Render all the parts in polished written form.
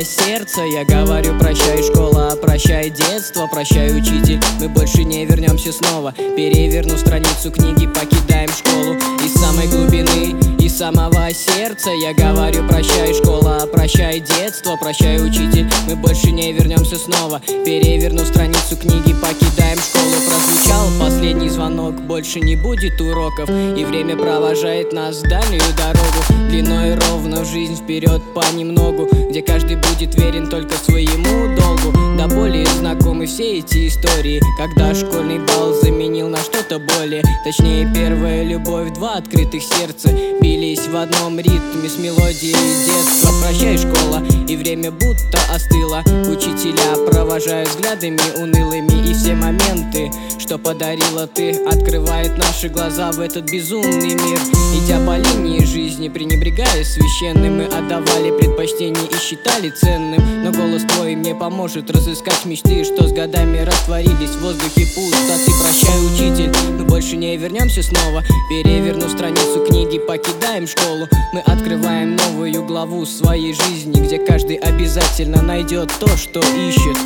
сердца я говорю: прощай, школа, прощай, детство, прощай, учитель, мы больше не вернемся снова. Переверну страницу книги, покидаем школу. Из самой глубины, из самого сердца я говорю: прощай, школа, прощай, детство, прощай, учитель, мы больше не вернемся снова. Переверну страницу книги, покидаем школу. Прозвучал последний звонок, больше не будет уроков, и время провожает нас в дальнюю дорогу. Длиной ровно в жизнь вперед понемногу, где каждый будет верен только своему долгу. Да более знакомы все эти истории, когда школьный бал заменил на что-то более. Точнее, первая любовь, два открытых сердца бились в одном ритме с мелодией детства. Прощай, школа, и время будто остыло. Учителя провожают взглядами унылыми, и все моменты, что подарила ты, открывает наши глаза в этот безумный мир. Идя по линии жизни, пренебрегая священным, мы отдавали предпочтение и считали ценным. Но голос твой мне поможет разыскать мечты, что с годами растворились в воздухе пустоты. Прощай, учитель, мы больше не вернемся снова. Переверну страницу книги, покидаем школу. Мы открываем новую главу своей жизни, где каждый обязательно найдет то, что ищет.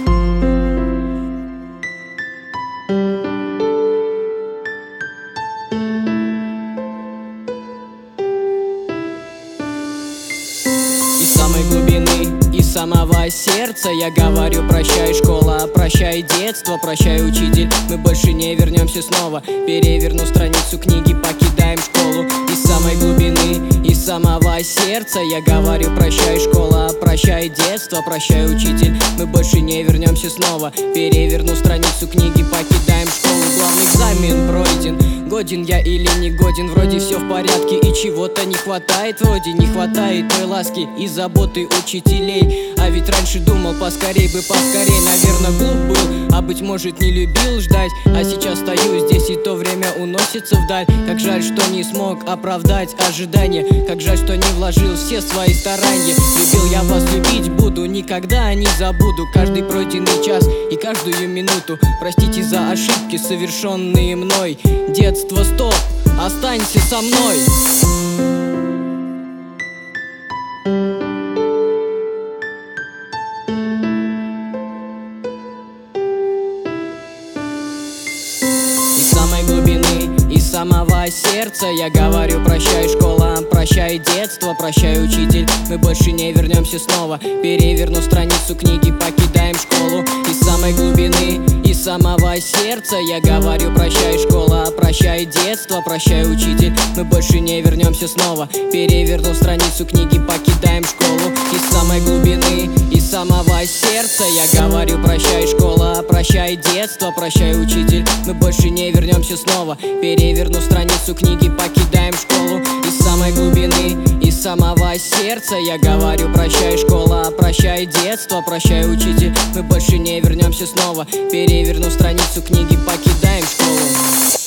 Из самой глубины, из самого сердца я говорю: прощай, школа, прощай, детство, прощай, учитель, мы больше не вернемся снова. Переверну страницу книги, покидаем школу. Из самой глубины, из самого сердца я говорю: прощай, школа, прощай, детство, прощай, учитель, мы больше не вернемся снова. Переверну страницу книги, покидаем школу. Главный экзамен пройден, годен я или не годен, вроде все в порядке и чего-то не хватает. Вроде не хватает той ласки и заботы учителей. А ведь раньше думал, поскорей бы, поскорей. Наверное, глуп был, а быть может не любил ждать. А сейчас стою здесь, и то время уносится вдаль. Как жаль, что не смог оправдать ожидания, как жаль, что не вложил все свои старания. Любил я вас, любить буду, никогда не забуду каждый пройденный час и каждую минуту. Простите за ошибки, совершенные мной. Детство, стоп, останься со мной. Из самой глубины, из самого сердца я говорю: прощай, школа, прощай, детство, прощай, учитель, мы больше не вернемся снова. Переверну страницу книги, покидаем школу. Из самой глубины, из самого сердца я говорю: прощай, школа, прощай, детство, прощай, учитель, мы больше не вернемся снова. Переверну страницу книги, покидаем школу. Из самой глубины, из самого сердца я говорю: прощай, школа, прощай, детство, прощай, учитель, мы больше не вернемся снова. Переверну страницу книги, покидаем школу. Из самой глубины, из самого сердца я говорю: прощай, школа, прощай, детство, прощай, учитель, мы больше не вернемся снова. Переверну страницу книги, покидаем школу.